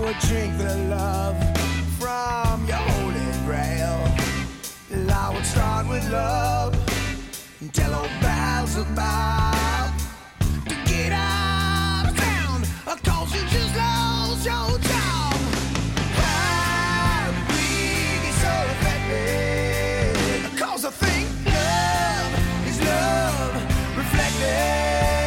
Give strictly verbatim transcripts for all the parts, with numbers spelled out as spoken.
would drink the love from your holy grail. I would start with love and tell old pals about to get out of town, cause you just lost your job. Why we get so affected? Cause I think love is love reflected.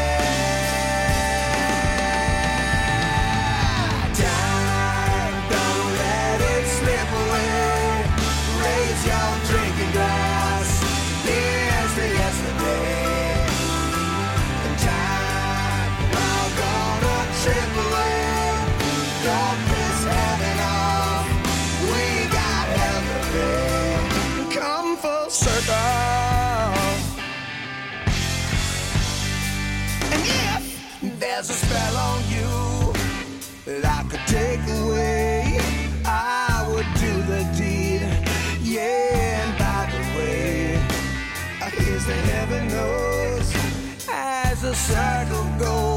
Time, don't let it slip away. Raise your drinking glass. Here's to yesterday. And time, we're all gonna trip away. Don't miss heaven off. We got hell to pay. Come full circle. And if there's a spell on you that I could take away, I would do the deed. Yeah, and by the way, here's the heaven knows as the circle goes.